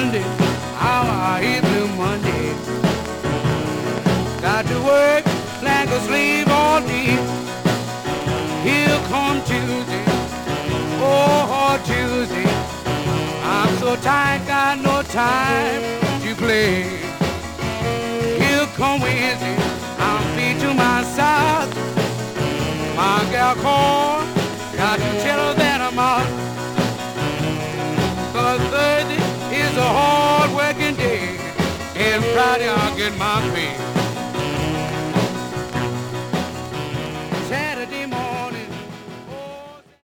Monday, how I hate Blue Monday. Got to work like a slave all day. Here come Tuesday, oh Tuesday. I'm so tired, got no time to play. Here come Wednesday, I'm feet to my side. My gal called, got to tell her that I'm out. But Thursday is a hard working day, and Friday I'll get my pay.